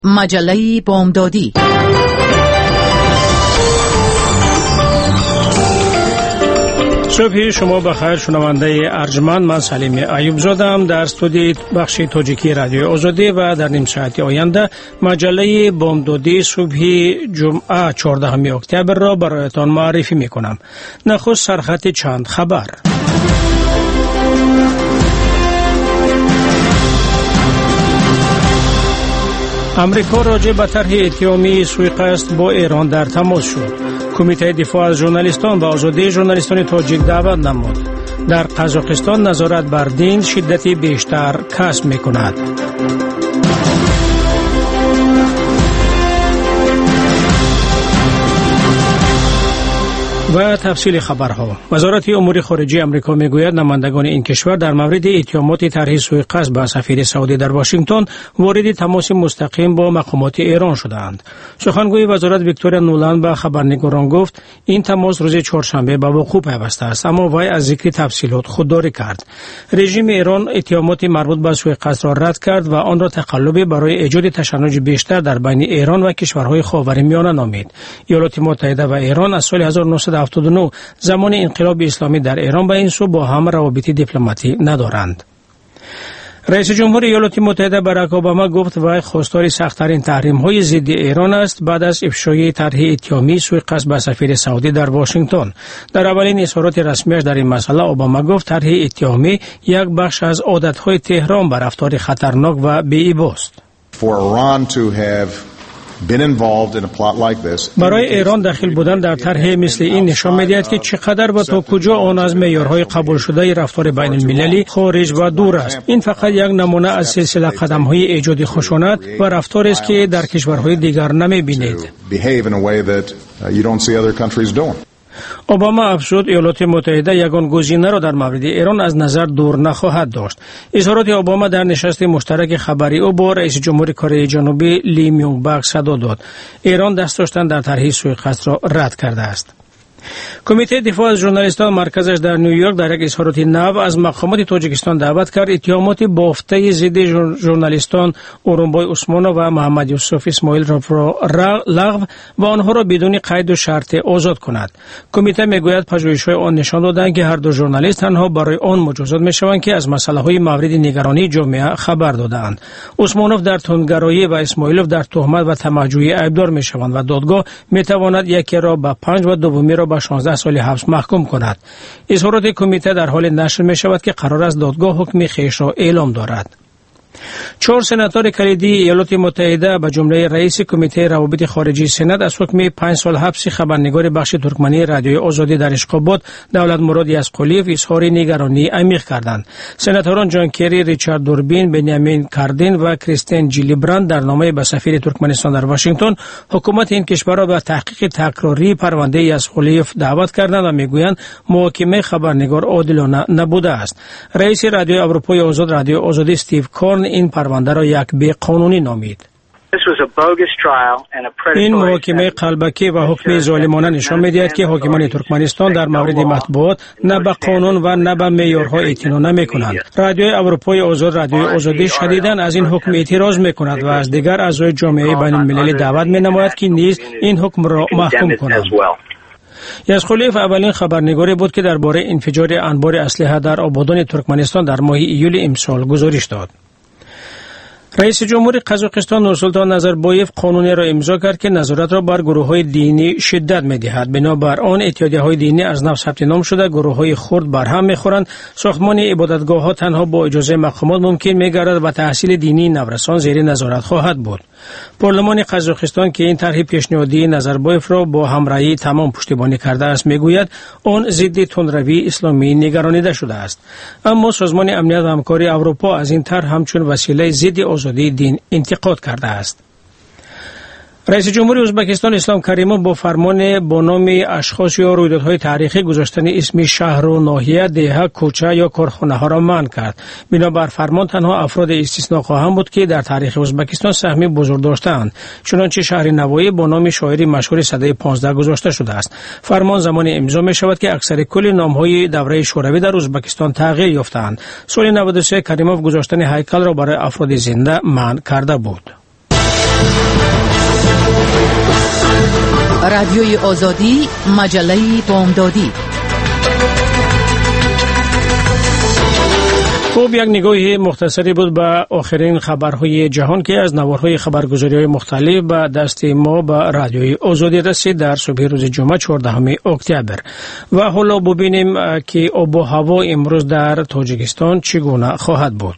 مجله بامدادی. صبح شما بخیر شنونده ارجمند. من سلیم ایوب زادم در استودیو بخش تاجیکی رادیو آزادی و در نیم ساعت آینده مجله بامدادی صبح جمعه 14 اکتبر را برایتان معرفی میکنم. نخست سرخط چند خبر. امریکا راجع به طرح اتهامی سوء قصد با ایران در تماس شد. کمیته دفاع از ژورنالیستان و آزادی ژورنالیستان تاجیک دعوت نمود. در قزاقستان نظارت بر دین شدتی بیشتر کسب می‌کند. و تفصیل خبرها. وزارت امور خارجه آمریکا میگوید نمایندگان این کشور در مورد اتهامات طرح سوء قصد به سفیر سعودی در واشنگتن وارد تماس مستقیم با مقامات ایران شدند. سخنگوی وزارت ویکتوریا نولند به خبرنگاران گفت این تماس روز چهارشنبه به وقوع پیوسته است، اما وی از ذکر تفصیلات خودداری کرد. رژیم ایران اتهامات مربوط به سوء قصد را رد کرد و آن را تقلبی برای ایجاد تشنج بیشتر در بین ایران و کشورهای خاورمیانه نامید. ایالات متحده و ایران از سال 1979 زمان انقلاب اسلامی در ایران به این سو با هم روابط دیپلماتی ندارند. رئیس جمهور ایالات متحده باراک اوباما گفت وی خواستار سخت‌ترین تحریم‌های ضد ایران است بعد از افشای طرح اتهامی سوء قصد به سفیر سعودی در واشنگتن. در اولین اظهارات رسمیش در این مسئله اوباما گفت طرح اتهامی یک بخش از عادت‌های تهران بر رفتار خطرناک و بی‌ایباست. برای ایران داخل بودن در طرح مثل این نشان می‌دهد که چقدر و تا کجا آن از معیارهای قبول شده رفتار بین المللی خارج و دور است. این فقط یک نمونه از سلسله قدم‌های ایجاد خشونت و رفتاری است که در کشورهای دیگر نمی‌بینید. اوباما افزود ایالات متحده یگان گزینه را در مورد ایران از نظر دور نخواهد داشت. اظهارات اوباما در نشست مشترک خبری او با رئیس جمهور کره جنوبی لی میونگ بک صدا داد. ایران دست داشتن در طرح سوء قصد را رد کرده است. کمیته دفاع از ژورنالیستان مرکزش در نیویورک در یک اظهارات نو از مقامات تاجیکستان دعوت کرد اتهامات بافته ضد ژورنالیستان اورونبای عثمانو و محمد یوسف اسماعیل را لغو و آنها را بدون قید و شرط آزاد کند. کمیته میگوید پژوهش‌های آن نشان دادند که هر دو ژورنالیست تنها برای آن مجازات میشوند که از مسائل مورد نگرانی جامعه خبر دادند. عثمانوف در تندگرایی و اسماعیلوف در تهمت و طمع‌جویی ایبدار میشوند و دادگاه میتواند یکی را به 5 و دومی را به 16 سال حبس محکوم کند. اظهارات کمیته در حال نشر می شود که قرار است دادگاه حکم خویش را اعلام دارد. 4 سناتور کلیدی ایالات متحده به جمله رئیس کمیته روابط خارجی سنا از حکم 5 سال حبس خبرنگار بخش ترکمنی رادیوی آزادی در اشخاباد دولت مراد یزقلیف اظهار نگرانی عمیق کردند. سناتوران جان کری، ریچارد دوربین، بنیامین کاردین و کریستین جیلیبراند در نامه به سفیر ترکمنستان در واشنگتن حکومت این کشور را به تحقیق تکراری پرونده یزقلیف دعوت کردند و میگویند محاکمه خبرنگار عادلانه نبوده است. رئیس رادیوی اروپای آزاد رادیو آزادی استیو کورن این پرونده را یک بی قانونی نامید. این محاکمه قلبکی و حکم ظالمانه نشان می‌دهد که حاکمان ترکمنستان در مورد مطبوعات نه به قانون و نه به معیارها اعتنا نمی‌کنند. رادیوی اروپای آزاد رادیوی آزادی شدیداً از این حکم اعتراض می‌کند و از دیگر اعضای جامعه بین‌المللی دعوت می‌نماید که نیز این حکم را محکوم کنند. یزقلیف اولین خبرنگاری بود که درباره انفجار انبار اسلحه در آبادان ترکمنستان در ماه ایول امسال گزارش داد. رئیس جمهور قزاقستان نورسلطان نظربایف قانونی را امضا کرد که نظارت را بر گروه‌های دینی شدت می‌دهد. بنابر آن اتحادیه‌های دینی از نو ثبت نام شده گروه‌های خرد برهم می‌خورند. ساختمان عبادتگاه‌ها تنها با اجازه مقامات ممکن می‌گردد و تحصیل دینی نورسان زیر نظارت خواهد بود. پارلمان قزاقستان که این طرح پیشنهادی نظربایف را با همرأیی تمام پشتیبانی کرده است می‌گوید آن ضد تندروی اسلامی نگرانیده شده است. اما سازمان امنیت و همکاری اروپا از این طرح همچون وسیله ضد آزادی دین انتقاد کرده است. رئیس جمهور ازبکستان اسلام کریموف با فرمان با نام اشخاص یا رویدادهای تاریخی گذاشتن اسم شهر و ناحیه، دهه، کوچه یا کارخانه ها را منع کرد. بنابر فرمان تنها افراد استثنا خواهند بود که در تاریخ ازبکستان سهمی بزرگ داشتند. چنانچه شهر نوایی با نام شاعری مشهور سده 15 گذاشته شده است. فرمان زمان امضا می شود که اکثر کل نام‌های دوره شوروی در ازبکستان تغییر یافتند. سال 93 کریموف گذاشتن هیکل را برای افراد زنده منع کرده بود. رادیوی آزادی، مجله بامدادی. خوب، یک نگاه مختصری بود به آخرین خبرهای جهان که از نوارهای خبرگزاری‌های مختلف به دست ما به رادیوی آزادی رسید در صبح روز جمعه 14 اکتبر. و حالا ببینیم که آب و هوا امروز در تاجیکستان چگونه خواهد بود.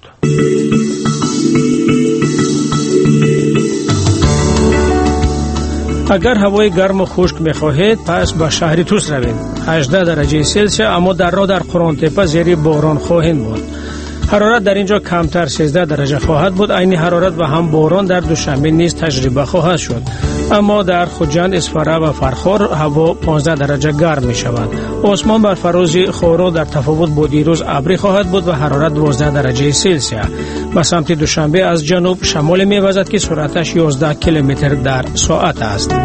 اگر هوای گرم و خشک می‌خواهید پس به شهر توس روید. 18 درجه سلسیوس، اما در راه در قرآن تپه زیر باران خواهند بود. حرارت در اینجا کمتر 13 درجه خواهد بود. عین حرارت و هم باران در دوشنبه نیز تجربه خواهد شد. اما در خوجند، اسفره و فرخار هوا 15 درجه گرم می شود. آسمان بر فراز خورو در تفاوت با دیروز ابری خواهد بود و حرارت 12 درجه سلسیوس. به سمت دوشنبه از جنوب شمال می وزد که سرعتش 11 کیلومتر در ساعت است.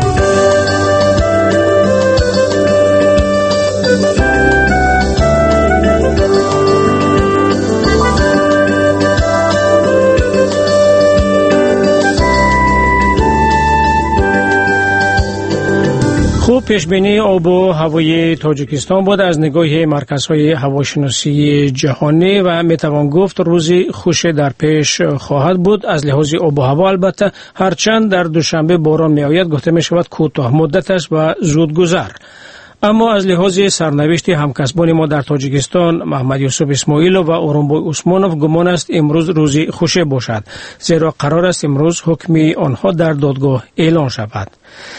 خوب، پیشبینی آب و هوای تاجیکستان بود از نگاه مرکزهای هواشناسی جهانی و میتوان گفت روزی خوش در پیش خواهد بود. از لحاظ آب و هوا البته هرچند در دوشنبه باران می آید گفته می شود کوتاه مدت است و زود گذر. اما از لحاظ سرنوشت همکسبان ما در تاجیکستان، محمد یوسف اسماعیلوف و اورانبای عثمانوف، گمان است امروز روزی خوش باشد، زیرا قرار است امروز حکم آنها در دادگاه اعلان شود.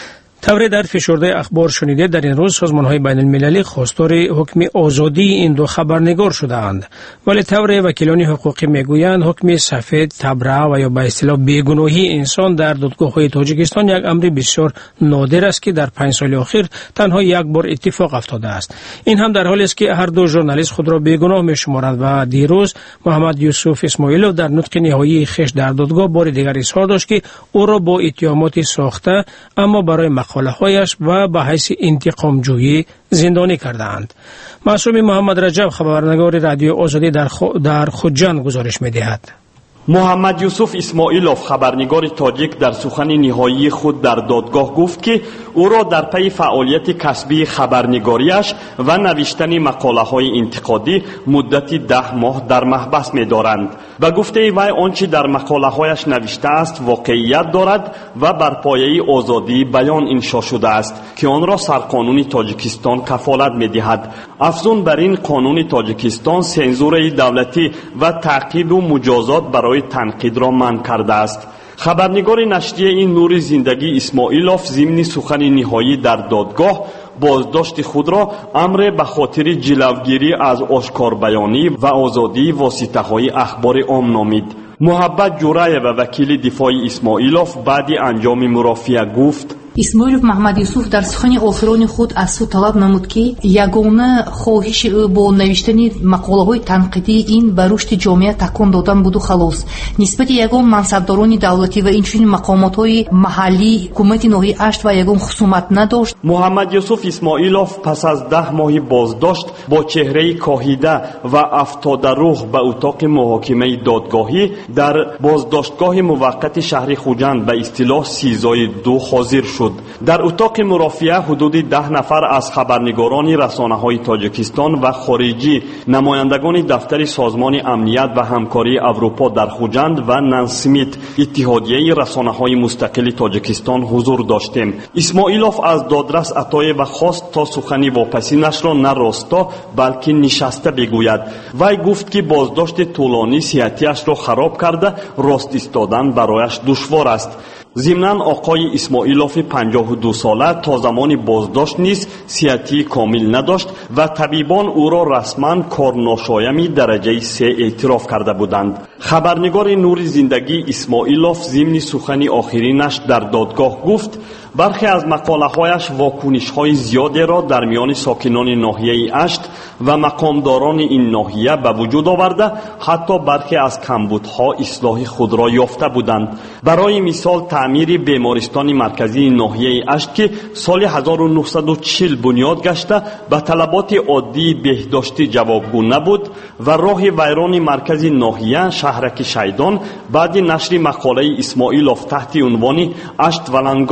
طوری در فشرده اخبار شنیده در این روز سازمان‌های بین المللی خواستار حکم آزادی این دو خبرنگار شده‌اند، ولی طوری وکیلان حقوقی میگویند حکم سفید تبرئه و یا به اصطلاح بیگناهی انسان در دادگاه‌های تاجیکستان یک امر بسیار نادر است که در 5 سال اخیر تنها یک بار اتفاق افتاده است. این هم در حالی است که هر دو ژورنالیست خود را بیگناه می‌شمارند و دیروز محمد یوسف اسماعیلوف در نطق نهایی خویش در دادگاه بار دیگر اظهار داشت که او را با اتهامات ساخته اما برای مقاله‌هایش و به حیث انتقام جویی زندانی کردند. معصوم محمد رجب، خبرنگار رادیو آزادی در خوجند گزارش می‌دهد. محمد یوسف اسماعیلوف، خبرنگار تاجیک، در سخن نهایی خود در دادگاه گفت که او را در پی فعالیت کسبی خبرنگاریش و نوشتن مقاله‌های انتقادی مدت 10 ماه در محبس می‌دارند. و گفته وی آنچه در مقاله‌هایش نوشته است واقعیت دارد و بر پایه آزادی بیان انشا شده است که آن را سرقانون تاجیکستان کفالت می‌دهد. افزون بر این، قانون تاجیکستان سنزور دولتی و تعقیب و مجازات برای تنقید را منع کرده است. خبرنگار نشریه این نور زندگی اسماعیلوف ضمن سخن نهایی در دادگاه بازداشت خود را امر به خاطر جلوگیری از آشکار بیانی و آزادی واسطه‌های اخبار عام نامید. محبت جورایه و وکیل دفاع اسماعیلوف بعد انجام مرافعه گفت: исмоилов Маҳмад Юсуф дар сухани охирони худ аз суд талаб намуд ки ягона хоҳиши ӯ бо навиштани мақолаҳои танқидии ин ба рушди ҷомеа такон додан буду халос. Нисбати ягон мансабдорони давлатӣ ва инчунин мақомотҳои маҳаллӣ ҳукумати ноҳияи Ашт ва ягон хусумат надошт. محمد یوسف اسماعیلوف پس از 10 ماه بازداشت با چهره کاهیده و افتاده روح به اتاق محاکمه دادگاهی در بازداشتگاه موقت شهر خوجند به اصطلاح 302 حاضر شد. در اتاق مرافعه حدود 10 نفر از خبرنگاران رسانه‌های تاجیکستان و خارجی، نمایندگان دفتر سازمان امنیت و همکاری اروپا در خوجند و نانسمیت، اتحادیه رسانه‌های مستقل تاجیکستان حضور داشتیم. اسماعیلوف از دادرس عطای و خواست تا سخنی واپسینش را نه راستا بلکه نشسته بگوید. وی گفت که بازداشت طولانی صحتیش را خراب کرده راست ایستادن برایش دشوار است. ضمناً آقای اسماعیلوف 52 ساله تا زمان بازداشت نیز صحتی کامل نداشت و طبیبان او را رسما کارناشایمی درجه 3 اعتراف کرده بودند. خبرنگار نور زندگی اسماعیلوف ضمن سخن آخرینش در دادگاه گفت برخی از مقاله‌هایش واکنش‌های زیادی را در میان ساکنان ناحیه اشت و مقامداران این ناحیه به وجود آورده، حتی برخی از کمبودها اصلاح خود را یافته بودند. برای مثال تعمیر بیمارستان مرکزی ناحیه اشت که سال 1940 بنیاد گشته به طلبات عادی بهداشتی جوابگو نبود و راه ویران مرکز ناحیه شهرک شیدان بعد نشر مقاله اسماعیلوف تحت عنوان اشت ولنگار می شود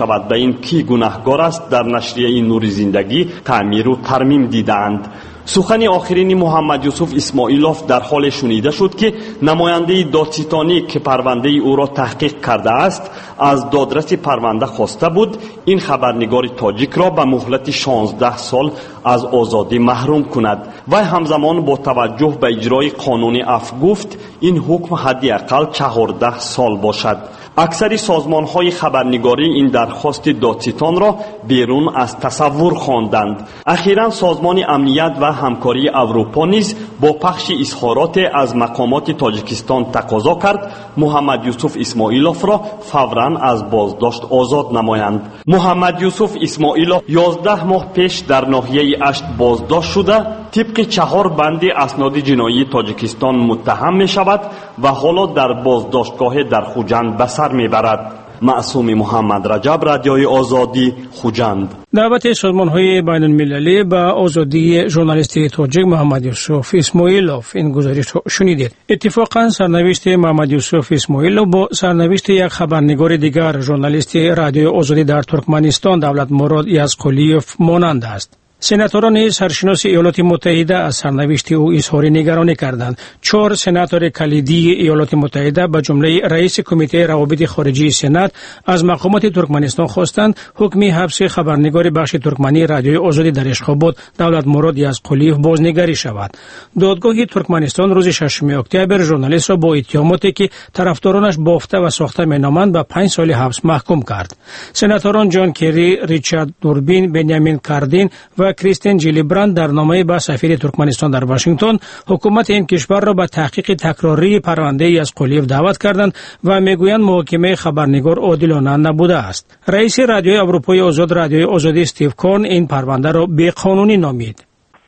شود به این کی گناهکار است در نشریه نور زندگی تعمیر و ترمیم دیدند. سخن آخرین محمد یوسف اسماعیلوف در حال شنیده شد که نماینده دادستانی که پرونده او را تحقیق کرده است از دادرس پرونده خواسته بود این خبرنگار تاجیک را به مهلت 16 سال از آزادی محروم کند و همزمان با توجه به اجرای قانون عفو گفت این حکم حداقل 14 سال باشد. اکثر سازمان‌های خبرنگاری این درخواست دادستان را بیرون از تصور خواندند. اخیراً سازمان امنیت و همکاری اروپا نیز با پخش اظهارات از مقامات تاجیکستان تقاضا کرد محمد یوسف اسماعیلوف را فوراً از بازداشت آزاد نمایند. محمد یوسف اسماعیلوف 11 ماه پیش در ناحیه اشت بازداشت شده طبق 4 بند اسناد جنایی تاجیکستان متهم می شود و حالا در بازداشتگاه در خوجند به سر می برد. معصوم محمد رجب، رادیوی آزادی، خوجند. دعوت سازمان‌های بین‌المللی به آزادی ژورنالیست تاجیک محمد یوسف اسماعیلوف این گزارش شنیدید. اتفاقاً سرنوشت محمد یوسف اسماعیلوف با سرنوشت یک خبرنگار دیگر ژورنالیست رادیوی آزادی در ترکمنستان دولت مراد یزقلیوف مانند است. سناتوران سرشناس ایالات متحده از سرنوشت او اظهار نگرانی کردند. 4 سناتور کلیدی ایالات متحده به جمله رئیس کمیته روابط خارجی سنا از مقامات ترکمنستان خواستند حکم حبس خبرنگار بخش ترکمنی رادیوی آزادی در اشخاباد دولت مراد یزقلیوف بازنگری شود. دادگاه ترکمنستان روز 6 اکتبر ژورنالیست را با اتهاماتی که طرفدارانش بافته و ساخته مینامند به 5 سال حبس محکوم کرد. سناتوران جان کری، ریچارد دوربین، بنیامین کاردین و کریستین جیلیبراند در نامه به سفیر ترکمنستان در واشنگتن حکومت این کشور را به تحقیق تکراری پرونده یزقلیوف دعوت کردند و میگویند محاکمه خبرنگار عادلانه نبوده است. رئیس رادیوی اروپای آزاد رادیوی آزادی استیو کورن این پرونده را بی‌قانونی نامید.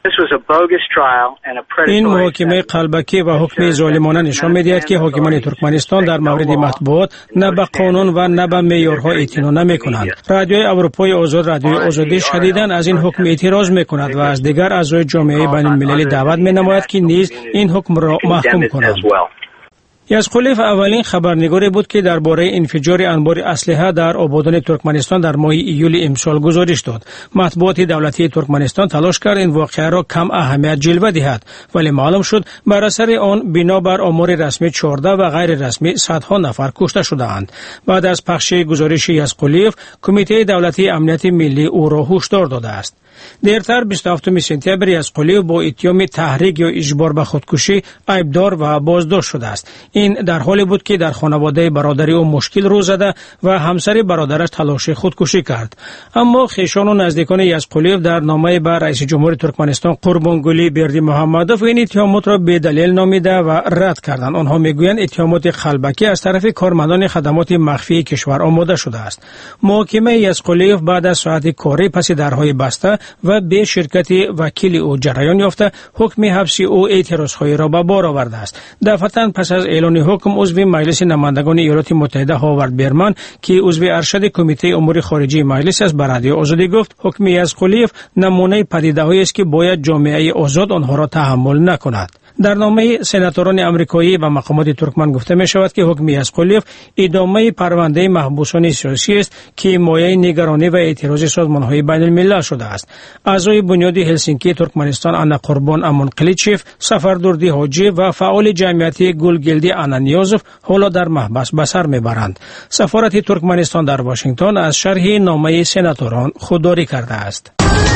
این محاکمه قلبکی و حکم ظالمانه نشان می‌دهد که حاکمان ترکمنستان در مورد مطبوعات نه به قانون و نه به معیارها اعتنا نمی‌کنند. رادیوی اروپای آزاد رادیوی آزادی شدیداً از این حکم اعتراض می‌کند و از دیگر اعضای جامعه بین‌المللی دعوت می‌نماید که نیز این حکم را محکوم کنند. یزقلیوف اولین خبرنگاری بود که درباره انفجار انبار اسلحه در آبادان ترکمنستان در ماه ایول امسال گزارش داد. مطبوعات دولتی ترکمنستان تلاش کرد این واقعه را کم اهمیت جلوه دهد، ولی معلوم شد بر اثر آن بنابر آمار رسمی 14 و غیر رسمی صدها نفر کشته شده‌اند. بعد از پخش گزارش یزقلیوف، کمیته دولتی امنیت ملی او را هشدار داده است. دیرتر 27 سپتامبر یزقلیوف با اتهام تحریک یا اجبار به خودکشی عیبدار و بازداشت شده است. این در حالی بود که در خانواده برادری او مشکل رو زده و همسر برادرش تلاش خودکشی کرد. اما خویشان و نزدیکان یزقلیوف در نامه به رئیس جمهور ترکمنستان قربانگلی بردی محمدوف این اتهامات را بی‌دلیل نامیده و رد کردند. آنها میگویند اتهامات قلبکی از طرف کارمندان خدمات مخفی کشور آماده شده است. محاکمه یزقلیوف بعد از ساعت کاری پس درهای بسته و به شرکت وکیل او جریان یافته حکم حبس او اعتراض‌های را به بار آورده است. دفعتاً پس از اعلان حکم عضو مجلس نمایندگان ایالات متحده هاوارد برمن که عضو ارشد کمیته امور خارجی مجلس است به رادیو آزادی گفت حکم یزقلیوف نمونه پدیده‌هایی است که باید جامعه آزاد آنها را تحمل نکند. در نامه سناتوران آمریکایی و مقامات ترکمن گفته می شود که حکم یزقلیوف ادامه پرونده محبوسان سیاسی است که مایه نگرانی و اعتراض سازمان‌های بین‌الملل شده است. اعضای بنیاد هلسینکی ترکمنستان انا قربان امان قلیچیف، سفردردی حاجی و فعال جمعیت گلگلدی انا نیازوف حالا در محبس به سر میبرند. سفارت ترکمنستان در واشنگتن از شرح نامه سناتوران خودداری کرده است.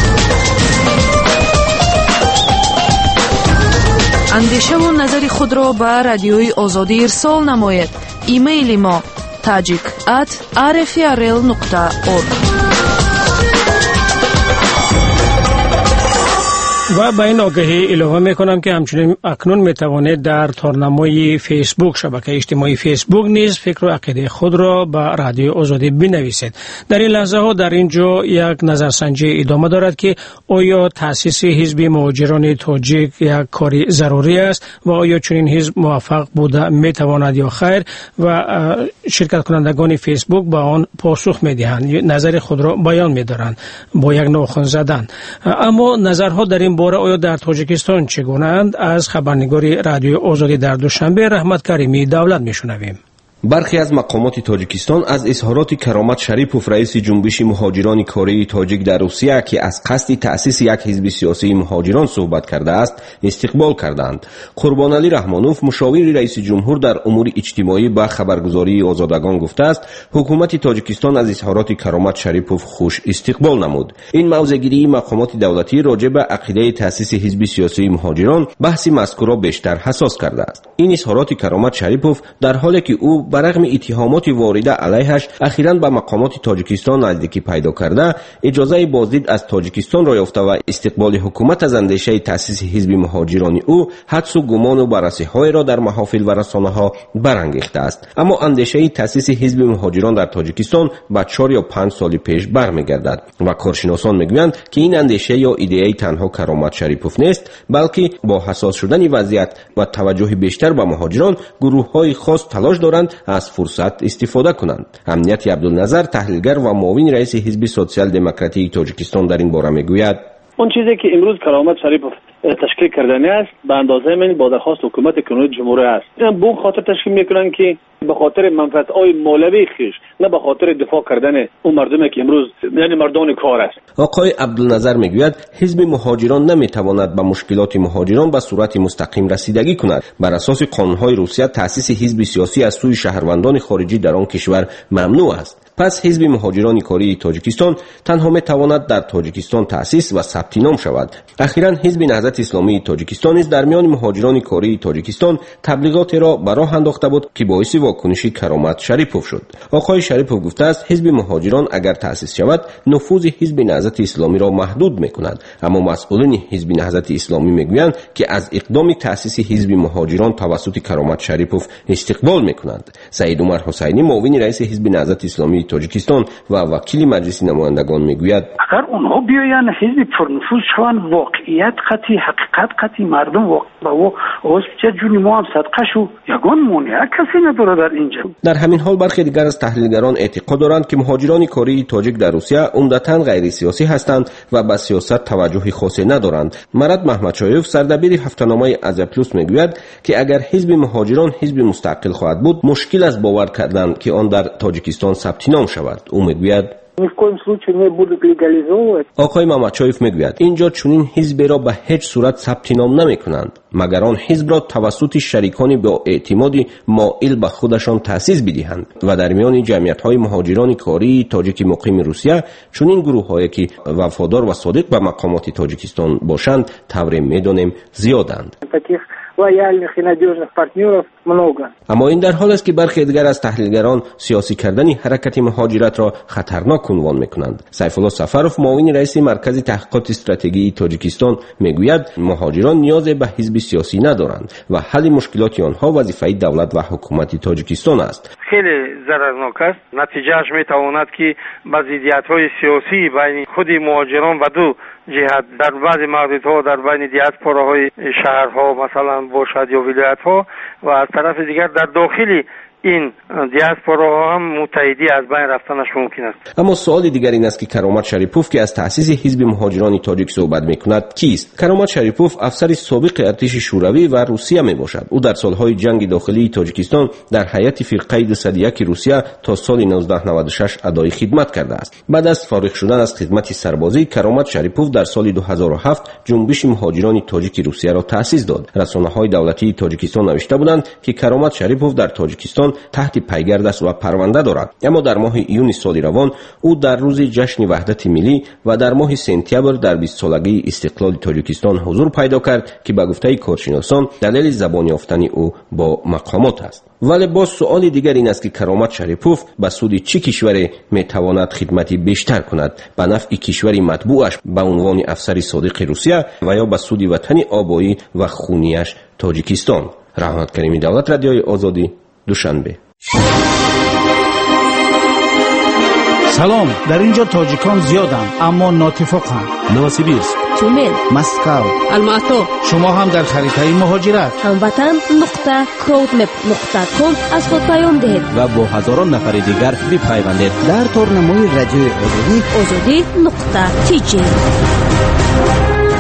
اندیشه و نظر خود را به رادیوی آزادی ارسال نماید. ایمیل ما tajik@rfrl.org. و به این آگهی اضافه میکنم که همچنین اکنون میتوانید در تارنمای فیسبوک شبکه اجتماعی فیسبوک نیز فکر و عقیده خود را به رادیو آزادی بنویسید. در این لحظه ها در اینجا یک نظرسنجی ادامه دارد که آیا تأسیس حزب مهاجران تاجیک یک کاری ضروری است و آیا چنین حزب موفق بوده میتواند یا خیر، و شرکت کنندگان فیسبوک با آن پاسخ میدهند، نظر خود را بیان میدارند با یک ناخن زدن. اما نظرها در این باره آیا در تاجیکستان چگونه اند؟ از خبرنگار رادیو آزادی در دوشنبه رحمت کریمی دولت میشنویم. برخی از مقامات تاجیکستان از اظهارات کرامت شریپوف رئیس جنبش مهاجران کره تاجیک در روسیه که از قصد تأسیس یک حزب سیاسی مهاجران صحبت کرده است استقبال کردند. قربانعلی رحمانوف مشاور رئیس جمهور در امور اجتماعی به خبرگزاری آزادگان گفته است حکومت تاجیکستان از اظهارات کرامت شریپوف خوش استقبال نمود. این موضع‌گیری مقامات دولتی راجع به عقیده تأسیس حزب سیاسی مهاجران بحث مذکور را بیشتر حساس کرده است. این اظهارات کرامت شریپوف در حالی که او برغم اتهامات وارده علیهش اخیراً به مقامات تاجیکستان نزدیکی پیدا کرده اجازه بازدید از تاجیکستان را یافته و استقبال حکومت از اندیشه تأسیس حزب مهاجران او حدس و گمان و بررسی‌های را در محافل و رسانه‌ها برانگیخته است. اما اندیشه تأسیس حزب مهاجران در تاجیکستان به 4 یا 5 سال پیش برمیگردد و کارشناسان میگویند که این اندیشه یا ایده تنها کرامت شریپوف نیست، بلکه با حساس شدن وضعیت و توجه بیشتر به مهاجران گروه‌های خاص تلاش دارند از فرصت استفاده کنند. امنیتی عبدالنظر تحلیلگر و معاون رئیس حزب سوسیال دموکراتیک تاجیکستان در این باره میگوید اون چیزی که امروز کرامت شریپوف تشکیل کردنی است به اندازه من با درخواست حکومت کنونی جمهوری است. این به خاطر تشکیل میکنن که به خاطر منفعت‌های مولوی خیش، نه به خاطر دفاع کردن اون مردمی که امروز یعنی مردان کار است. آقای عبدالنظر میگوید حزب مهاجران نمیتواند به مشکلات مهاجران به صورت مستقیم رسیدگی کند. بر اساس قانون‌های روسیه تأسیس حزب سیاسی از سوی شهروندان خارجی در آن کشور ممنوع است. پس حزب مهاجران کره تاجیکستان تنها میتواند در تاجیکستان تأسیس و ثبت نام شود. اخیراً حزب نهضت اسلامی تاجیکستان نیز در میان مهاجران کره تاجیکستان تبلیغاتی را به راه انداخته بود که باعث واکنش کرامت شریپوف شد. آقای شریپوف گفته است حزب مهاجران اگر تأسیس شود نفوذ حزب نهضت اسلامی را محدود میکند، اما مسئولین حزب نهضت اسلامی میگویند که از اقدام تأسیس حزب مهاجران توسط کرامت شریپوف استقبال میکنند. سعید عمر حسینی معاون رئیس حزب نهضت اسلامی تاجیکستان و وکیل مجلس نمایندگان میگوید اگر اونها بیاین حزب پرنفوذ شوند واقعیت قطعی حقیقت قطعی مردم واقعا و چه جونی ما هم صدقه شو یگان مانع کسی نداره در اینجا. در همین حال برخی دیگر از تحلیلگران اعتقاد دارند که مهاجران کره تاجیک در روسیه عمدتاً غیر سیاسی هستند و به سیاست توجه خاصی ندارند. مراد محمدشایف سردبیر هفته‌نامه آزیا پلوس میگوید که اگر حزب مهاجران حزب مستقل خواهد بود مشکل است باور کردن که آن در تاجیکستان ثبت نام شود. او میگوید ни в коем случае не будут легализовывать. آقای محمدشایف میگوید اینجا چنین حزب را به هیچ صورت ثبت نام نمیکنند مگر آن حزب را توسط شریکانی با اعتمادی مائل به خودشان تأسیس بدهند و در میان جمعیت‌های مهاجران کاری تاجیک مقیم روسیه چنین گروه‌هایی که وفادار و صادق به مقامات تاجیکستان باشند طور میدانیم زیادند. лояльных и надежных партнеров много. اما این در حال است که برخی دیگر از تحلیلگران سیاسی کردن حرکت مهاجرت را خطرناک عنوان میکنند. سیف الله سفروف معاون رئیس مرکز تحقیقات استراتژی تاجیکستان میگوید مهاجران نیاز به حزب سیاسی ندارند و حل مشکلات آنها وظیفه دولت و حکومت تاجیکستان است. خیلی ضررناک است. نتیجهش میتواند که ضدیت‌های سیاسی بین خود مهاجران و دو جهت در بعضی موردها در بین دیاسپوراهای شهرها مثلا باشد یا ولایت‌ها و از طرف دیگر در داخل این دیاسپورا هم متحدی از بین رفتنش ممکن است. اما سوال دیگر این است که کرامت شریپوف که از تأسیس حزب مهاجران تاجیک صحبت میکند کیست؟ کرامت شریپوف افسر سابق ارتش شوروی و روسیه میباشد. او در سالهای جنگ داخلی تاجیکستان در هیئت فرقه 201 روسیه تا سال 1996 ادای خدمت کرده است. بعد از فارغ شدن از خدمت سربازی کرامت شریپوف در سال 2007 جنبش مهاجران تاجیک روسیه را تأسیس داد. رسانه‌های دولتی تاجیکستان نوشته بودند که کرامت شریپوف در تاجیکستان تحت پیگرد است و پرونده دارد. اما در ماه ایون سال روان او در روز جشن وحدت ملی و در ماه سپتامبر در 20 سالگی استقلال تاجیکستان حضور پیدا کرد که به گفته کارشناسان دلیل زبان یافتن او با مقامات است. ولی باز سوال دیگر این است که کرامت شریپوف به سود چه کشوری میتواند خدمتی بیشتر کند؟ به نفع کشوری مطبوعش به عنوان افسر صادق روسیه و یا به سود وطن آبایی و خونیش تاجیکستان؟ رحمت کریمی، دولت رادیوی آزادی، دوشنبه. سلام، در اینجا تاجیکان زیادند اما ناتفاقند. نوسیبیرسک، تیومن، مسکو، الماتو. شما هم در خریطه مهاجرت هموطن.crowdmap.com از خود پیام دهید و با هزاران نفر دیگر بپیوندید در تورنمای رادیوی آزادی آزادی.tj.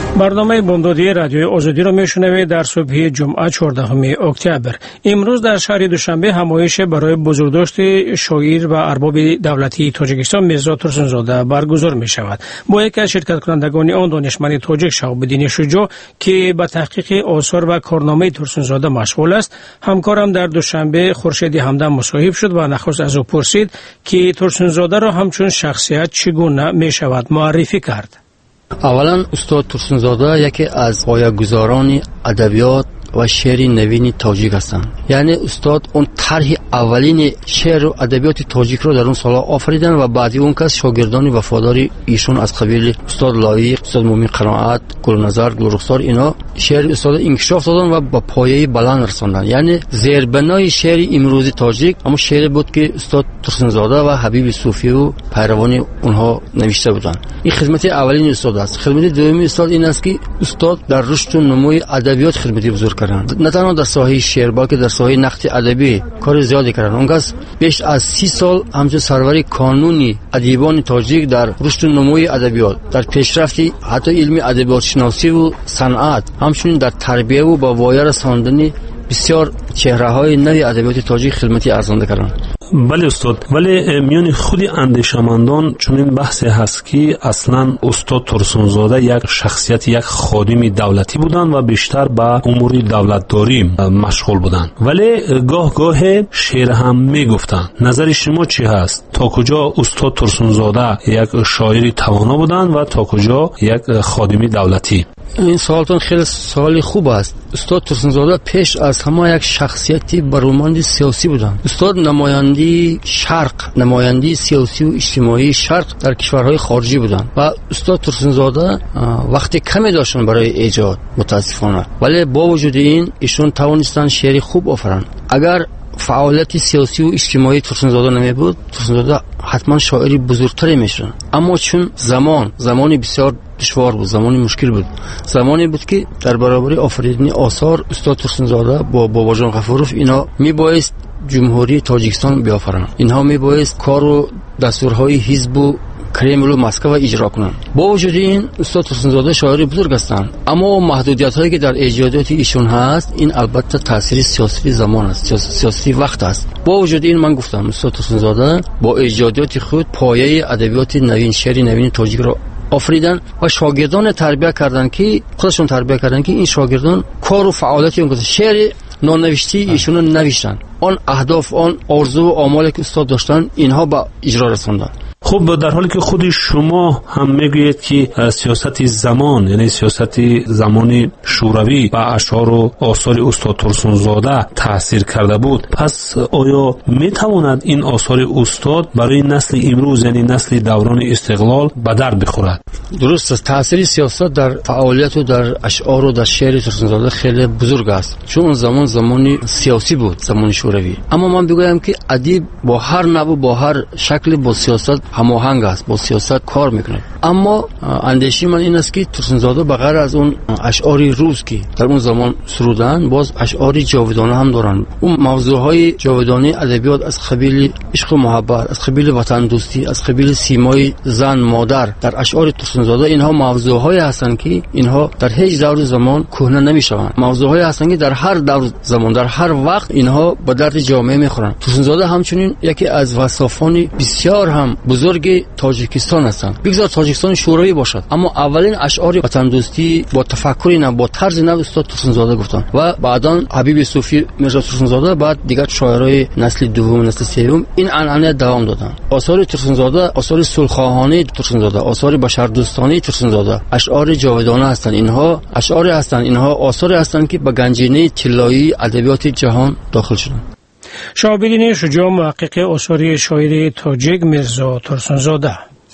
برنامه بامدادی رادیوی آزادی را میشنوید در صبح جمعه 14 اکتبر. امروز در شهر دوشنبه همایش برای بزرگداشت شاعر و ارباب دولتی تاجیکستان میرزا ترسنزاده برگزار می شود. با یکی از شرکت کنندگان آن دانشمند تاجیک شهاب‌الدین شجاع که به تحقیق آثار و کارنامه ترسنزاده مشغول است، همکارم در دوشنبه خورشید همدم مصاحبه شد و نخست از او پرسید که ترسنزاده را همچون شخصیت چگونه می شود معرفی کرد. اولا استاد ترسنزاده یکی از پایه‌گذاران ادبیات و شعر نوین تاجیک هستند. یعنی استاد اون طرح اولین شعر و ادبیات تاجیک رو در اون سال‌ها آفریدن و بعدی اون کس شاگردان وفاداری ایشون از قبیل استاد لایق، استاد مومن قناعت، گلنظر، گلرخسار اینا شعر استاد انکشاف دادن و با پایه بلند رساندن. یعنی زیربنای شعر امروزی تاجیک اما شعر بود که استاد ترسنزاده و حبیب صوفی و پیروان اونها نوشته بودن. این خدمت اولین استاد است. خدمت دومی استاد این است که استاد در رشد و نموی ادبیات خدمتی بزرگ کردند. نه تنها در ساحه شعر بلکه در ساحه نقد ادبی کار زیادی کردند. اونگاز بیش از 30 سال همچون سروری کانونی ادیبان تاجیک در رشد و نموی ادبیات، در پیشرفتی حتی علم ادبیات شناسی و صنعت، همچنین در تربیه و با وایه رساندن بسیار چهره‌های نوی ادبیات تاجیک خدمتی ارزنده کردند. بله استاد، ولی میان خود اندیشمندان چنین بحثی هست که اصلا استاد ترسنزاده یک شخصیت، یک خادم دولتی بودند و بیشتر به امور دولتداری مشغول بودند، ولی گاه گاه شعر هم میگفتند. نظر شما چی هست؟ تا کجا استاد ترسنزاده یک شاعر توانا بودند و تا کجا یک خادم دولتی؟ این سوالتون خیلی سوال خوب است. استاد ترسنزاده پیش از همه یک شخصیتی برومند سیاسی بودند. استاد نماینده شرق، نماینده سیاسی و اجتماعی شرق در کشورهای خارجی بودند و استاد ترسنزاده وقتی کمی داشتن برای ایجاد متاسفانه، ولی با وجود این ایشون توانستن شعر خوب آفرند. اگر فعالیت سیاسی و اجتماعی ترسنزاده نمی بود، ترسنزاده حتما شاعری بزرگتری میشد. اما چون زمانی بسیار دشوار بود، زمانی مشکل بود، زمانی بود که در برابر آفریدن آثار استاد ترسنزاده با بابا جان غفوروف اینا میبایست جمهوری تاجیکستان بیافرند. اینها میبایست کار و دستورهای حزب و کرمل و مسکو اجرا کنند. با وجود این استاد ترسنزاده شاعر بزرگ هستند، اما محدودیت هایی که در ایجادات ایشون هست این البته تاثیر سیاسی زمان است، سیاسی وقت است. با وجود این من گفتم استاد ترسنزاده با ایجادات خود پایه ادبیات نوین، شعر نوین تاجیک را آفریدن و شاگردان تربیت کردند که خودشون تربیت کردند که این شاگردان کار و فعالیت اون شعر نانوشتی ایشون رو نوشتن. آن اهداف، آن آرزو و آمالی که استاد داشتن اینها به اجرا رسوندن. خب در حالی که خود شما هم میگویید که سیاست زمان، یعنی سیاست زمان شوروی و اشعار و آثار استاد ترسنزاده تاثیر کرده بود، پس آیا میتواند این آثار استاد برای نسل امروز، یعنی نسل دوران استقلال به در بخورد؟ درست است. تاثیر سیاست در فعالیت و در اشعار و در شعر ترسنزاده خیلی بزرگ است، چون اون زمانی سیاسی بود، زمان شوروی. اما من بگویم که ادیب با هر نوع، با هر شکل با سیاست هماهنگ است، با سیاست کار میکنه. اما اندیشه من این است که ترسنزاده بغیر از اون اشعاری روز که در اون زمان سرودن، باز اشعاری جاودانه هم دارن. اون موضوعهای جاودانه ادبیات از قبیل عشق و محبت، از قبیل وطن دوستی، از قبیل سیمای زن مادر در اشعار ترسنزاده، اینها موضوعهایی هستند که اینها در هیچ دور زمان کهنه نمیشوند. موضوعهایی هستند که در هر دور زمان، در هر وقت اینها به درد جامعه میخورن. ترسنزاده همچنین یکی از وصافان بسیار هم بزرگ تاجیکستان هستند. بگذار تاجیکستان شوروی باشد، اما اولین اشعار وطن دوستی با تفکری نه، با طرز نو استاد ترسنزاده گفتن و بعداً حبیب صوفی میرزا ترسنزاده، بعد دیگر شاعرای نسل دوم، نسل سوم این عنعنه دوام دادن. آثار ترسنزاده آثار صلح‌خواهانه ترسنزاده، آثار بشردوستانه ترسنزاده اشعار جاودانه هستند. اینها اشعار هستند، اینها آثار هستند که به گنجینه طلایی ادبیات جهان داخل شدند. شهاب‌الدین شجاع، محقق آثار شاعری تاجیک میرزا ترسنزاده.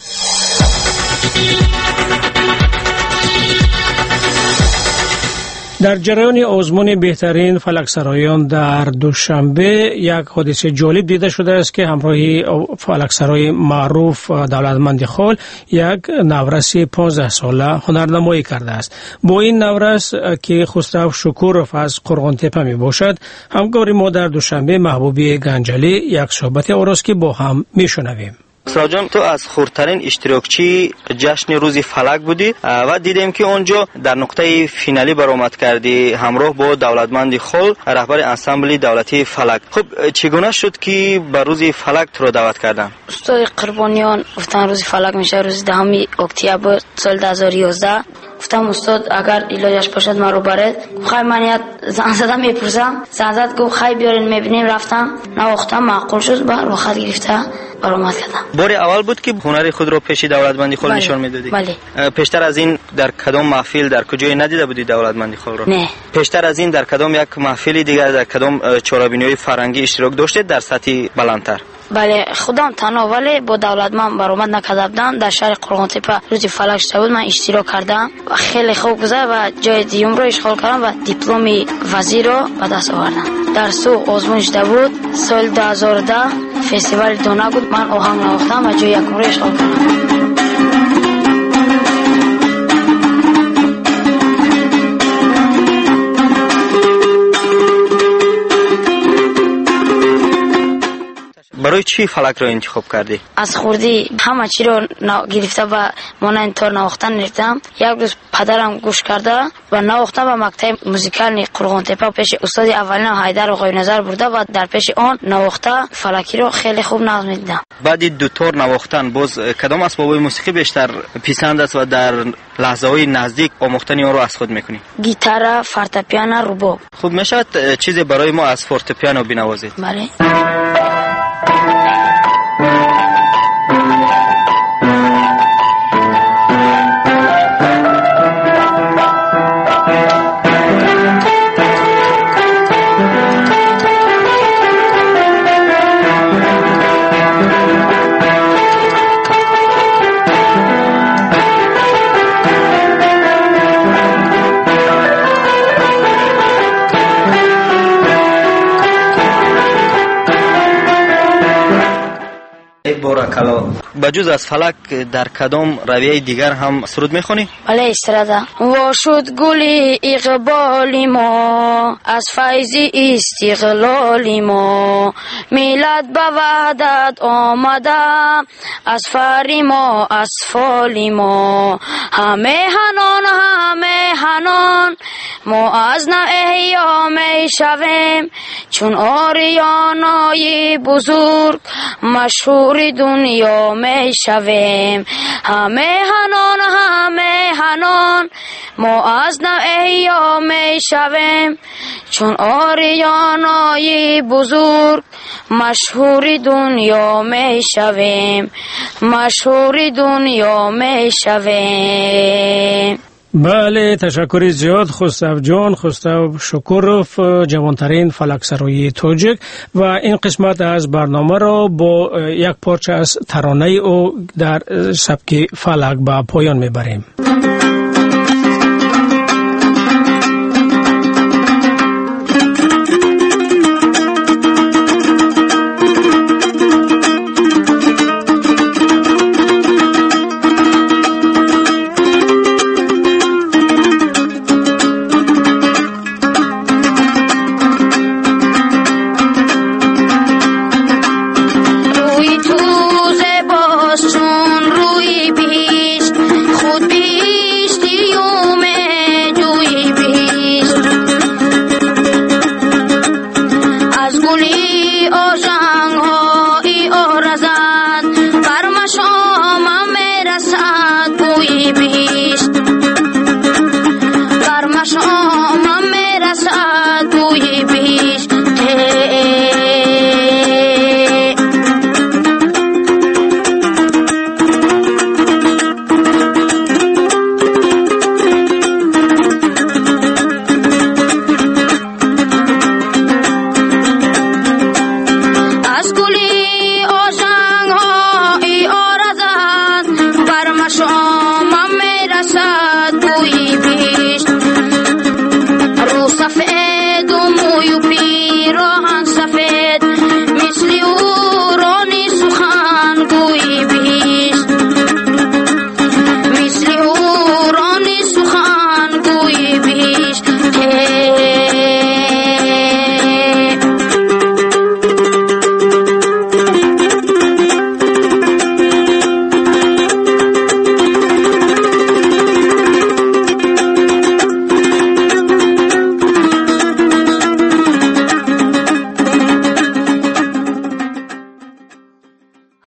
در جریان آزمون بهترین فلکسرایان در دوشنبه یک حادثه جالب دیده شده است که همراه فلکسرای معروف دولتمند خال یک نورس 15 ساله هنرنمایی کرده است. با این نورس که خسرو شکورف از قرغانتپه می باشد، همکار ما در دوشنبه محبوبی گنجلی یک صحبت آراست که با هم می شنویم. اسرا جان، تو از خردترین اشتراکچی جشن روز فلک بودی و دیدیم که اونجا در نقطه فینالی برآمد کردی همراه با دولتمند خل، رهبر انسامبل دولتی فلک. خب چگونه شد که به روز فلک تو را دعوت کردن؟ استاد قربانیان گفتن روز فلک میشه روز 10 اکتبر سال 2011. گفتم استاد اگر علاجش باشد ما رو برد. خیلی من زنگ زدم میپرسم، زنگ زد گفت خیلی بیارین میبینیم. رفتم نواختم معقول شد، با راحت گرفته برآمد کردم. بار اول بود که هنر خود رو پیش دولتمندی خل نشان میدادی؟ بله. پیشتر از این در کدام محفل در کجای ندیده بودی دولتمندی خل رو؟ نه. پیشتر از این در کدام یک محفل دیگر در کدام چهاربینی‌های فرنگی اشتراک داشتید در سطح بلندتر؟ بله خودم تنها، ولی با دولتمند برآمد نکردم. در شهر قرغانتپه روز فلک شده بود، من اشتراک کردم و خیلی خوب گذشت و جای دیوم رو اشغال کردم و دیپلم وزیر رو به دست آوردم. در سوق آزمایش ده بود سال 2010 فستیوال دونه بود. من آهنگ نواختم و جای یکم رو اشغال کردم. برای چی فلک رو انتخاب کردی؟ از خوردی همه چی رو گرفته و مانند تار نواختن نرفتم. یک روز پدرم گوش کرده و نواختم و مکتب موزیکال قرغانتپه پیش استاد اولین حیدر آقای نظر برده و در پیش آن نواخته فلکی رو خیلی خوب نظم میدم. بعد دو تار نواختن باز کدام اسباب موسیقی بیشتر پسند است و در لحظه های نزدیک آموختن آن رو از خود میکنی؟ گیتار، فورتپیانو، رباب. خب میشود چیزی برای ما از فورتپیانو بنوازید؟ بله. بجز از فلک در کدام رویه دیگر هم سرود میخونی؟ بله استرادا. و شد گلی اقبالی ما از فیضی استقلالی ما، میلاد به وحدت آمده از فری ما از فالی ما، همه هنان ما از نه احیا می شویم چون آریانای بزرگ مشهور دنیا می شویم. همه هنان ما از نه احیا می شویم چون آریانای بزرگ مشهور دنیا می شویم، مشهور دنیا می شویم. بله تشکر زیاد خسرو جان، خسرو شکروف، جوانترین فلکسرای تاجیک. و این قسمت از برنامه را با یک پارچه از ترانه او در سبک فلک به پایان میبریم.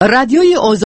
رادیوی